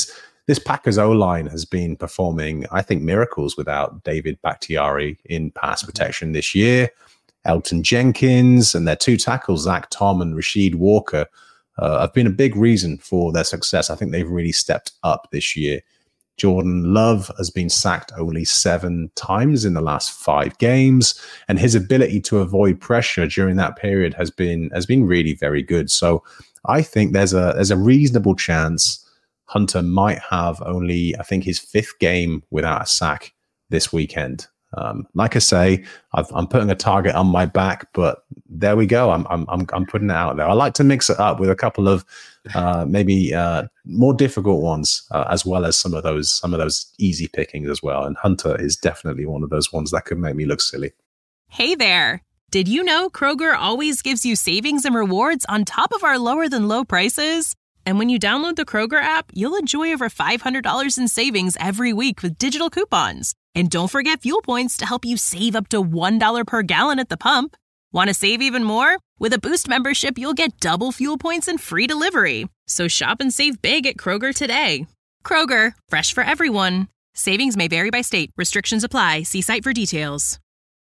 this Packers O-line has been performing, I think, miracles without David Bakhtiari in pass protection this year. Elton Jenkins and their two tackles, Zach Tom and Rasheed Walker, uh, have been a big reason for their success. I think they've really stepped up this year. Jordan Love has been sacked only seven times in the last five games, and his ability to avoid pressure during that period has been has been really very good. So I think there's a there's a reasonable chance Hunter might have only, I think, his fifth game without a sack this weekend. Um, like I say, I've, I'm putting a target on my back, but there we go. I'm I'm I'm, I'm putting it out there. I like to mix it up with a couple of uh, maybe uh, more difficult ones, uh, as well as some of those some of those easy pickings as well. And Hunter is definitely one of those ones that could make me look silly. Hey there! Did you know Kroger always gives you savings and rewards on top of our lower than low prices? And when you download the Kroger app, you'll enjoy over five hundred dollars in savings every week with digital coupons. And don't forget fuel points to help you save up to one dollar per gallon at the pump. Want to save even more? With a Boost membership, you'll get double fuel points and free delivery. So shop and save big at Kroger today. Kroger, fresh for everyone. Savings may vary by state. Restrictions apply. See site for details.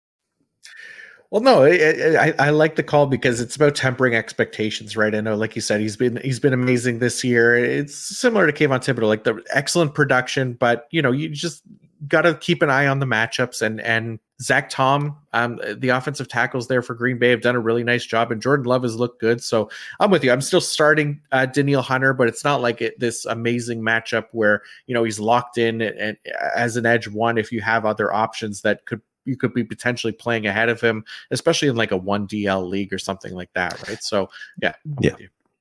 Well, no, I, I, I like the call because it's about tempering expectations, right? I know, like you said, he's been he's been amazing this year. It's similar to Kayvon Thibodeaux, like the excellent production, but you know, you just got to keep an eye on the matchups. And and Zach Tom, um, the offensive tackles there for Green Bay have done a really nice job, and Jordan Love has looked good. So I'm with you. I'm still starting uh, Danielle Hunter, but it's not like it, this amazing matchup where you know he's locked in and, and as an edge one. If you have other options that could. You could be potentially playing ahead of him, especially in like a one D L league or something like that, right? So, yeah. Yeah.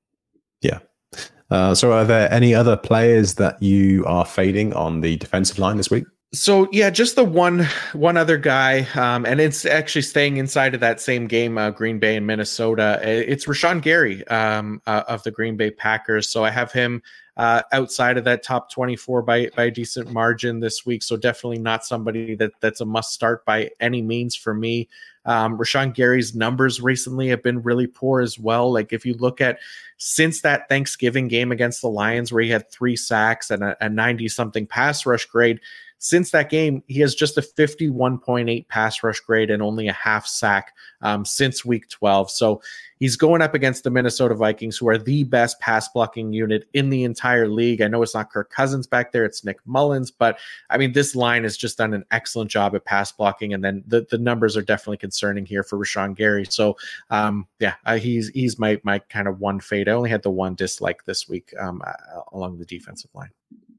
Yeah. Uh, so are there any other players that you are fading on the defensive line this week? So, yeah, just the one one other guy, um, and it's actually staying inside of that same game, uh, Green Bay and Minnesota. It's Rashawn Gary um, uh, of the Green Bay Packers. So I have him Uh, outside of that top twenty-four by by a decent margin this week. So definitely not somebody that that's a must start by any means for me. Um, Rashawn Gary's numbers recently have been really poor as well. Like if you look at since that Thanksgiving game against the Lions where he had three sacks and a ninety something pass rush grade, since that game, he has just a fifty-one point eight pass rush grade and only a half sack um, since week twelve. So he's going up against the Minnesota Vikings, who are the best pass blocking unit in the entire league. I know it's not Kirk Cousins back there, it's Nick Mullins, but I mean, this line has just done an excellent job at pass blocking. And then the, the numbers are definitely concerning here for Rashawn Gary. So um, yeah, uh, he's he's my my kind of one fade. I only had the one dislike this week um, uh, along the defensive line.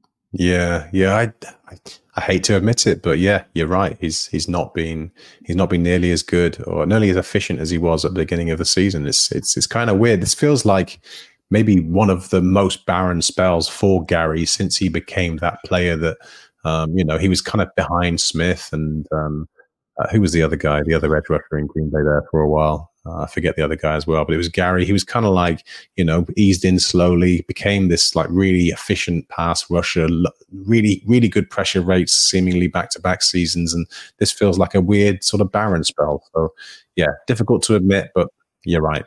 Yeah, yeah, I, I I hate to admit it, but yeah, you're right. He's he's not been he's not been nearly as good or nearly as efficient as he was at the beginning of the season. It's it's it's kind of weird. This feels like maybe one of the most barren spells for Gary since he became that player that um, you know, he was kind of behind Smith and um, uh, who was the other guy, the other edge rusher in Green Bay there for a while. Uh, I forget the other guy as well, but it was Gary. He was kind of like, you know, eased in slowly, became this like really efficient pass rusher, really, really good pressure rates, seemingly back-to-back seasons. And this feels like a weird sort of barren spell. So yeah, difficult to admit, but you're right.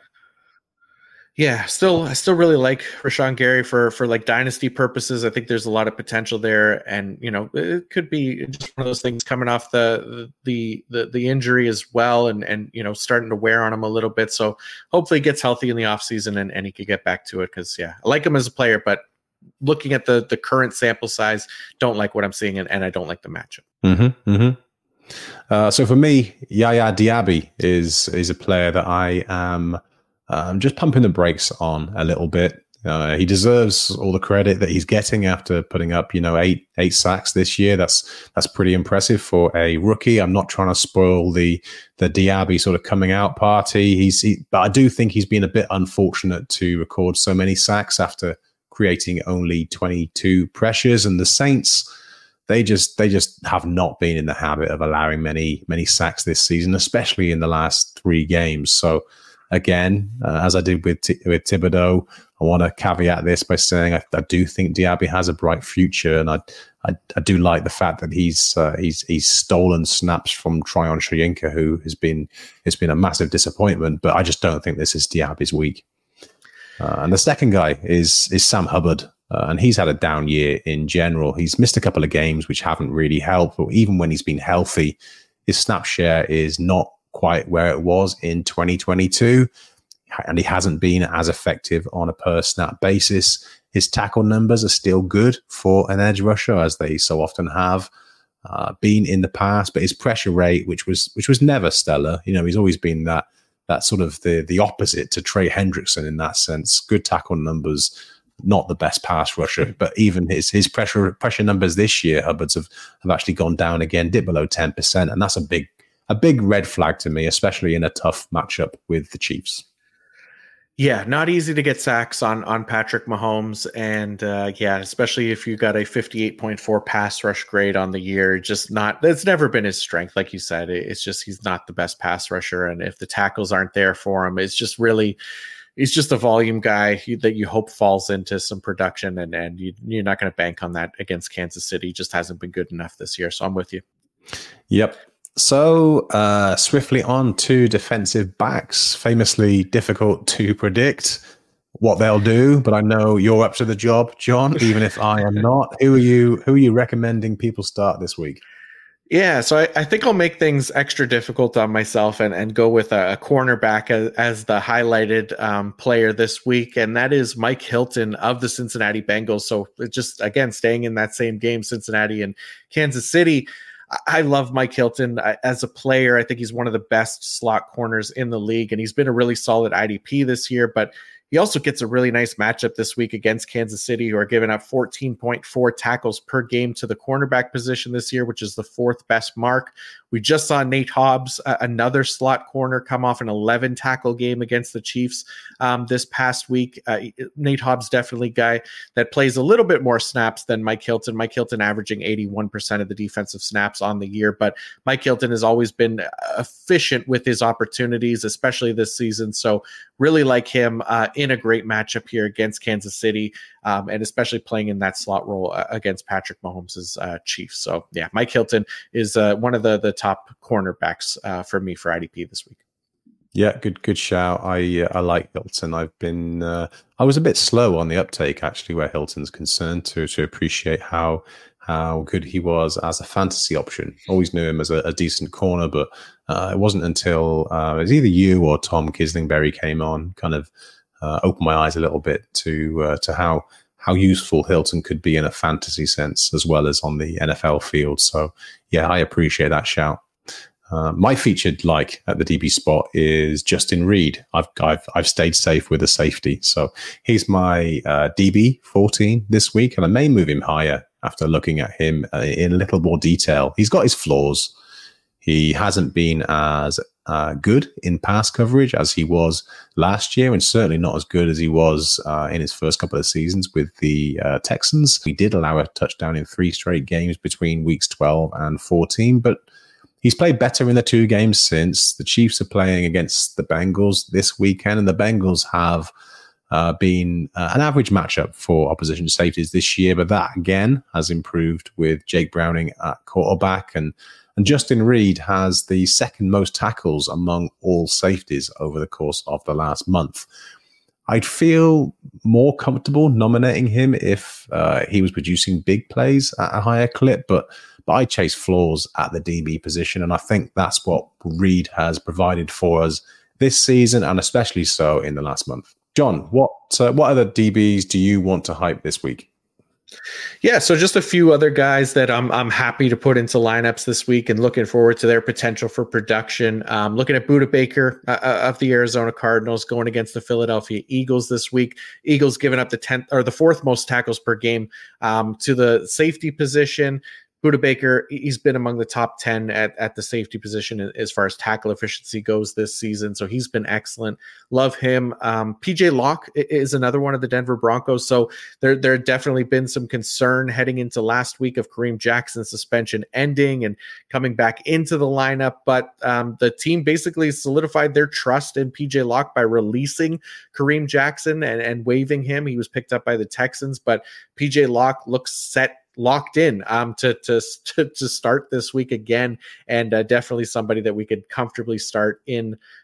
Yeah, still, I still really like Rashawn Gary for for like dynasty purposes. I think there's a lot of potential there, and you know, it could be just one of those things coming off the the the the injury as well, and and you know, starting to wear on him a little bit. So hopefully, he gets healthy in the offseason and and he could get back to it. Because yeah, I like him as a player, but looking at the the current sample size, don't like what I'm seeing, and, and I don't like the matchup. Mm-hmm, mm-hmm. Uh, so for me, Yaya Diaby is is a player that I am. Um, just pumping the brakes on a little bit. Uh, he deserves all the credit that he's getting after putting up, you know, eight eight sacks this year. That's that's pretty impressive for a rookie. I'm not trying to spoil the the Diaby sort of coming out party. He's, he, but I do think he's been a bit unfortunate to record so many sacks after creating only twenty-two pressures. And the Saints, they just they just have not been in the habit of allowing many many sacks this season, especially in the last three games. So. Again, uh, as I did with T- with Thibodeaux, I want to caveat this by saying I, I do think Diaby has a bright future, and I I, I do like the fact that he's uh, he's he's stolen snaps from Tryon Shoyinka, who has been has been a massive disappointment. But I just don't think this is Diaby's week. Uh, and the second guy is is Sam Hubbard Uh, and he's had a down year in general. He's missed a couple of games, which haven't really helped. But even when he's been healthy, his snap share is not quite where it was in twenty twenty-two. And he hasn't been as effective on a per snap basis. His tackle numbers are still good for an edge rusher, as they so often have uh, been in the past. But his pressure rate, which was which was never stellar, you know, he's always been that that sort of the the opposite to Trey Hendrickson in that sense. Good tackle numbers, not the best pass rusher, but even his his pressure pressure numbers this year, Hubbards, have, have actually gone down again, dipped below ten percent, and that's a big a big red flag to me, especially in a tough matchup with the Chiefs. Yeah, not easy to get sacks on on Patrick Mahomes, and uh, yeah, especially if you got a fifty-eight point four pass rush grade on the year. Just not, it's never been his strength, like you said. It's just he's not the best pass rusher, and if the tackles aren't there for him, it's just really, he's just a volume guy that you hope falls into some production, and and you, you're not going to bank on that against Kansas City. He just hasn't been good enough this year. So I'm with you. Yep. So uh, swiftly on to defensive backs, famously difficult to predict what they'll do, but I know you're up to the job, John, even if I am not. Who are you, who are you recommending people start this week? Yeah, so I, I think I'll make things extra difficult on myself and, and go with a, a cornerback as, as the highlighted um, player this week, and that is Mike Hilton of the Cincinnati Bengals. So just, again, staying in that same game, Cincinnati and Kansas City. I love Mike Hilton I, as a player. I think he's one of the best slot corners in the league, and he's been a really solid I D P this year, but he also gets a really nice matchup this week against Kansas City, who are giving up fourteen point four tackles per game to the cornerback position this year, which is the fourth best mark. We just saw Nate Hobbs, uh, another slot corner, come off an eleven tackle game against the Chiefs um, this past week. Uh, Nate Hobbs definitely a guy that plays a little bit more snaps than Mike Hilton. Mike Hilton averaging eighty-one percent of the defensive snaps on the year, but Mike Hilton has always been efficient with his opportunities, especially this season. So really like him uh, in a great matchup here against Kansas City, um, and especially playing in that slot role uh, against Patrick Mahomes' uh, Chiefs. So yeah, Mike Hilton is uh, one of the, the top cornerbacks uh, for me for I D P this week. Yeah, good good shout. I uh, I like Hilton. I've been uh, I was a bit slow on the uptake actually, where Hilton's concerned, to to appreciate how how good he was as a fantasy option. Always knew him as a, a decent corner, but uh, it wasn't until uh, it was either you or Tom Kislingberry came on, kind of uh, opened my eyes a little bit to uh, to how how useful Hilton could be in a fantasy sense as well as on the N F L field. So yeah, I appreciate that shout. Uh, my featured like at the D B spot is Justin Reed. I've I've I've stayed safe with a safety, so he's my uh, D B fourteen this week, and I may move him higher after looking at him uh, in a little more detail. He's got his flaws. He hasn't been as uh, good in pass coverage as he was last year, and certainly not as good as he was uh, in his first couple of seasons with the uh, Texans. He did allow a touchdown in three straight games between weeks twelve and fourteen, but he's played better in the two games since. The Chiefs are playing against the Bengals this weekend, and the Bengals have uh, been uh, an average matchup for opposition safeties this year, but that, again, has improved with Jake Browning at quarterback, and, and Justin Reed has the second most tackles among all safeties over the course of the last month. I'd feel more comfortable nominating him if uh, he was producing big plays at a higher clip, but But I chase flaws at the D B position, and I think that's what Reed has provided for us this season, and especially so in the last month. John, what uh, what other D Bs do you want to hype this week? Yeah, so just a few other guys that I'm I'm happy to put into lineups this week and looking forward to their potential for production. Um, looking at Budda Baker uh, of the Arizona Cardinals going against the Philadelphia Eagles this week. Eagles giving up the tenth or the fourth most tackles per game um, to the safety position. Budda Baker, he's been among the top ten at, at the safety position as far as tackle efficiency goes this season. So he's been excellent. Love him. Um, P J Locke is another one of the Denver Broncos. So there, there definitely been some concern heading into last week of Kareem Jackson's suspension ending and coming back into the lineup. But um, the team basically solidified their trust in P J Locke by releasing Kareem Jackson and, and waiving him. He was picked up by the Texans, but P J Locke looks set, locked in um, to, to to to start this week again, and uh, definitely somebody that we could comfortably start in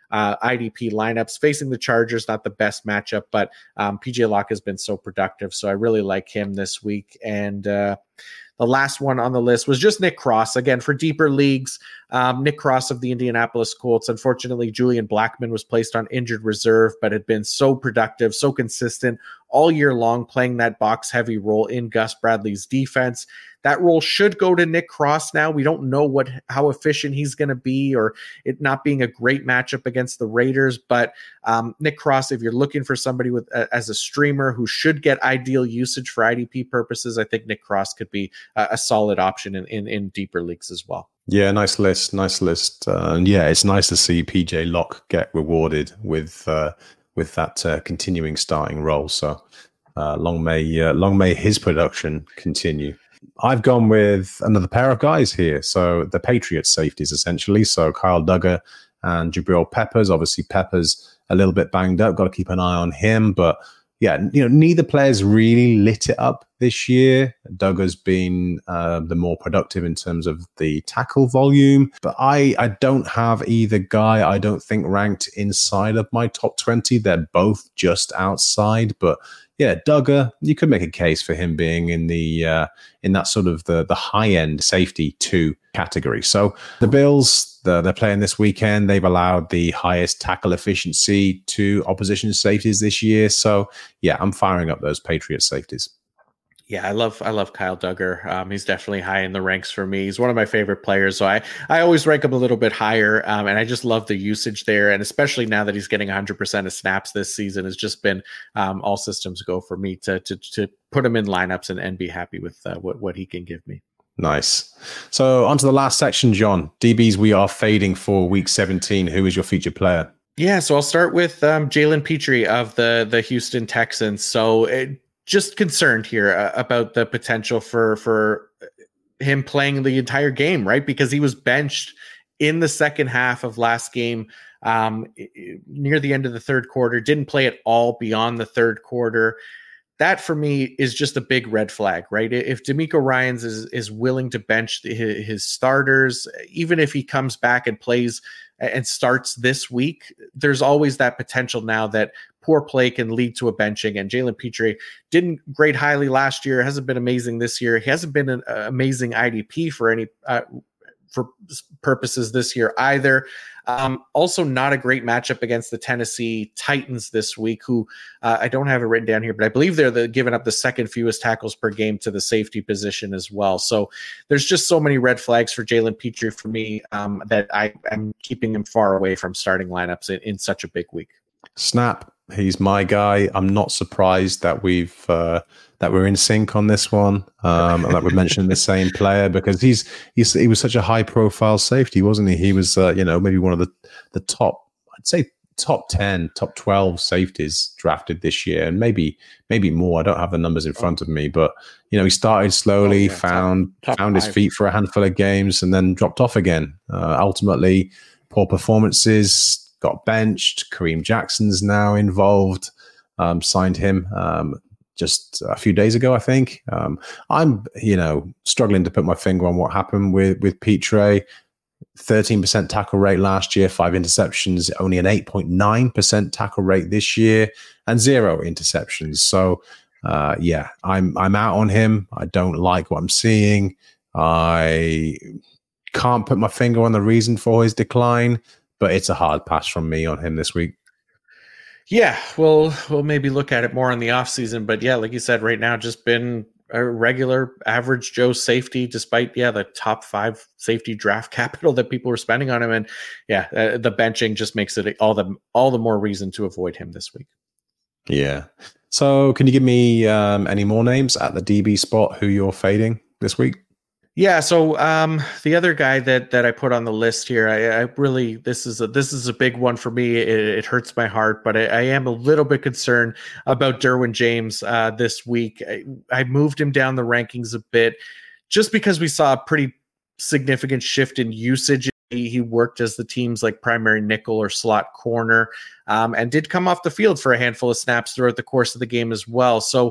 uh, I D P lineups. Facing the Chargers, not the best matchup, but um, P J Locke has been so productive. So I really like him this week. And uh, the last one on the list was just Nick Cross. Again, for deeper leagues, um, Nick Cross of the Indianapolis Colts. Unfortunately, Julian Blackmon was placed on injured reserve, but had been so productive, so consistent all year long, playing that box-heavy role in Gus Bradley's defense. That role should go to Nick Cross now. We don't know what how efficient he's going to be, or it not being a great matchup against the Raiders. But um, Nick Cross, if you're looking for somebody with uh, as a streamer who should get ideal usage for I D P purposes, I think Nick Cross could be a, a solid option in, in in deeper leagues as well. Yeah, nice list, nice list, uh, and yeah, it's nice to see P J Locke get rewarded with uh, with that uh, continuing starting role. So uh, long may uh, long may his production continue. I've gone with another pair of guys here. So the Patriots safeties, essentially. So Kyle Duggar and Jabril Peppers. Obviously, Peppers a little bit banged up. Got to keep an eye on him. But yeah, you know, neither player's really lit it up this year. Duggar's been uh, the more productive in terms of the tackle volume. But I, I don't have either guy, I don't think, ranked inside of my top twenty. They're both just outside. But yeah, Duggar, you could make a case for him being in the uh, in that sort of the the high end safety two category. So the Bills, the, they're playing this weekend. They've allowed the highest tackle efficiency to opposition safeties this year. So yeah, I'm firing up those Patriot safeties. Yeah, I love I love Kyle Duggar. Um, he's definitely high in the ranks for me. He's one of my favorite players, so I, I always rank him a little bit higher, um, and I just love the usage there, and especially now that he's getting one hundred percent of snaps this season, has just been um, all systems go for me to to to put him in lineups and, and be happy with uh, what, what he can give me. Nice. So on to the last section, John. D Bs we are fading for week seventeen. Who is your featured player? Yeah, so I'll start with um, Jalen Petrie of the, the Houston Texans. So it, just concerned here uh, about the potential for for him playing the entire game, right? Because he was benched in the second half of last game, um, near the end of the third quarter, didn't play at all beyond the third quarter. That for me is just a big red flag, right? If DeMeco Ryans is is willing to bench his, his starters, even if he comes back and plays and starts this week, there's always that potential now that poor play can lead to a benching. And Jalen Petrie didn't grade highly last year, hasn't been amazing this year. He hasn't been an uh, amazing I D P for any uh, for purposes this year either. Um, also not a great matchup against the Tennessee Titans this week, who uh, I don't have it written down here, but I believe they're the, giving up the second fewest tackles per game to the safety position as well. So there's just so many red flags for Jalen Petrie for me um, that I am keeping him far away from starting lineups in, in such a big week. Snap. He's my guy. I'm not surprised that we've uh, that we're in sync on this one, um, and that we're mentioning the same player, because he's he's he was such a high profile safety, wasn't he? He was uh, you know maybe one of the the top, I'd say top ten, top twelve safeties drafted this year, and maybe maybe more. I don't have the numbers in front of me, but you know he started slowly, oh, yeah, found top, top found five. his feet for a handful of games, and then dropped off again. Uh, ultimately, poor performances. Got benched. Kareem Jackson's now involved. Um, signed him um, just a few days ago, I think. Um, I'm, you know, struggling to put my finger on what happened with with Petrie. thirteen percent tackle rate last year, five interceptions. Only an eight point nine percent tackle rate this year, and zero interceptions. So, uh, yeah, I'm I'm out on him. I don't like what I'm seeing. I can't put my finger on the reason for his decline, but it's a hard pass from me on him this week. Yeah, we'll we'll maybe look at it more in the offseason. But yeah, like you said, right now, just been a regular average Joe safety, despite, yeah, the top five safety draft capital that people were spending on him. And yeah, uh, the benching just makes it all the, all the more reason to avoid him this week. Yeah. So can you give me um, any more names at the D B spot who you're fading this week? Yeah, so um, the other guy that that I put on the list here, I, I really this is a this is a big one for me. It, it hurts my heart, but I, I am a little bit concerned about Derwin James uh, this week. I, I moved him down the rankings a bit just because we saw a pretty significant shift in usage. He, he worked as the team's like primary nickel or slot corner, um, and did come off the field for a handful of snaps throughout the course of the game as well. So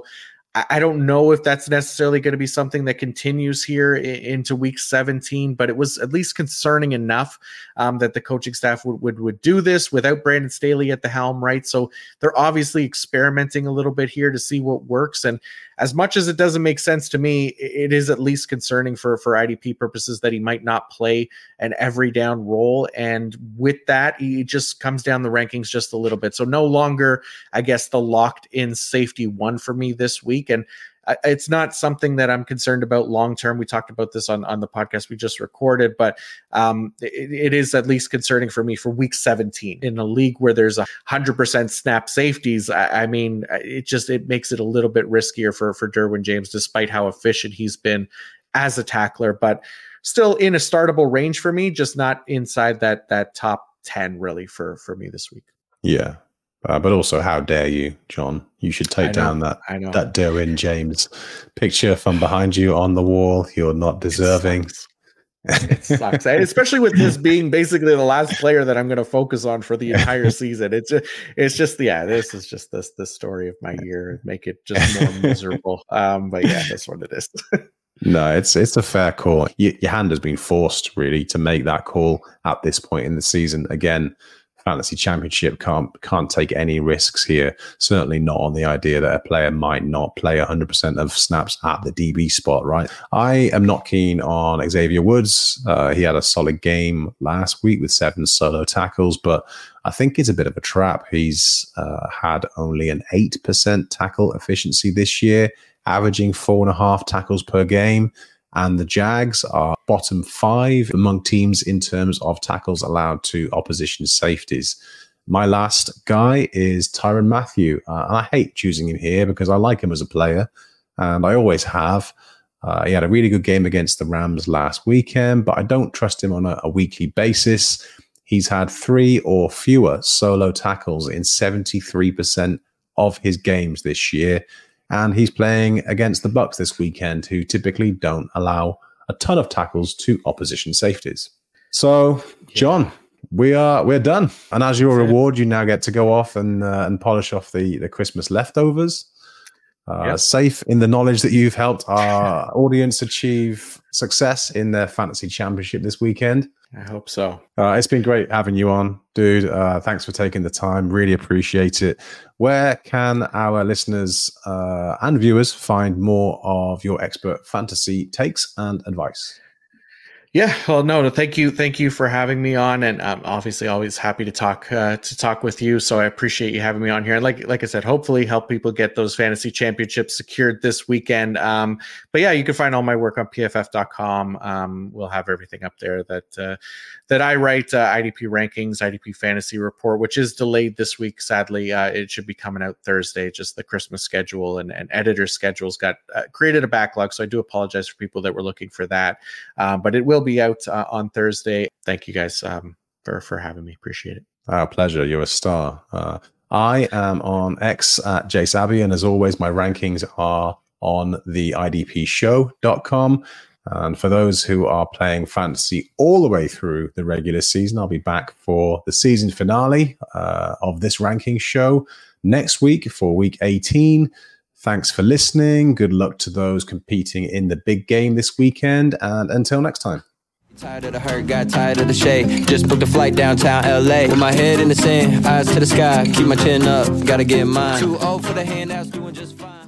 I don't know if that's necessarily going to be something that continues here into week seventeen, but it was at least concerning enough um, that the coaching staff would, would, would do this without Brandon Staley at the helm, right? So they're obviously experimenting a little bit here to see what works. And as much as it doesn't make sense to me, it is at least concerning for, for I D P purposes that he might not play an every down role. And with that, he just comes down the rankings just a little bit. So no longer, I guess, the locked in safety one for me this week. And it's not something that I'm concerned about long-term. We talked about this on, on the podcast we just recorded, but um, it, it is at least concerning for me for week seventeen in a league where there's a hundred percent snap safeties. I, I mean, it just, it makes it a little bit riskier for, for Derwin James, despite how efficient he's been as a tackler, but still in a startable range for me, just not inside that, that top ten really for, for me this week. Yeah. Uh, but also, how dare you, John? You should take down that that Derwin James picture from behind you on the wall. You're not deserving. It sucks. It sucks. Especially with this being basically the last player that I'm going to focus on for the entire season. It's just, it's just, yeah, this is just this, the story of my year. Make it just more miserable. Um, but yeah, that's what it is. No, it's it's a fair call. You, your hand has been forced, really, to make that call at this point in the season. Again, Fantasy Championship can't can't take any risks here. Certainly not on the idea that a player might not play one hundred percent of snaps at the D B spot, right? I am not keen on Xavier Woods. Uh, he had a solid game last week with seven solo tackles, but I think it's a bit of a trap. He's uh, had only an eight percent tackle efficiency this year, averaging four and a half tackles per game. And the Jags are bottom five among teams in terms of tackles allowed to opposition safeties. My last guy is Tyrann Mathieu. Uh, and I hate choosing him here because I like him as a player, and I always have. Uh, he had a really good game against the Rams last weekend, but I don't trust him on a, a weekly basis. He's had three or fewer solo tackles in seventy-three percent of his games this year. And he's playing against the Bucs this weekend, who typically don't allow a ton of tackles to opposition safeties. So, John, we are we're done. And as your reward, you now get to go off and uh, and polish off the, the Christmas leftovers. Uh, yep. Safe in the knowledge that you've helped our audience achieve success in their fantasy championship this weekend. I hope so. Uh, it's been great having you on, dude. Uh, thanks for taking the time. Really appreciate it. Where can our listeners uh, and viewers find more of your expert fantasy takes and advice? Yeah, well, no, thank you, thank you for having me on, and I'm obviously always happy to talk uh, to talk with you. So I appreciate you having me on here, and like like I said, hopefully help people get those fantasy championships secured this weekend. Um, but yeah, you can find all my work on P F F dot com. Um, we'll have everything up there that uh, that I write, uh, I D P rankings, I D P fantasy report, which is delayed this week. Sadly, uh, it should be coming out Thursday. Just the Christmas schedule and, and editor schedules got uh, created a backlog, so I do apologize for people that were looking for that, uh, but it will be out uh, on Thursday. Thank you guys um, for, for having me. Appreciate it. Our pleasure. You're a star. Uh, I am on X at JSabby, and as always, my rankings are on the I D P show dot com. And for those who are playing fantasy all the way through the regular season, I'll be back for the season finale uh, of this ranking show next week for week eighteen. Thanks for listening. Good luck to those competing in the big game this weekend. And until next time. Tired of the hurt, got tired of the shade. Just booked a flight downtown L A. With my head in the sand, eyes to the sky, keep my chin up, gotta get mine. Too old for the handouts, doing just fine.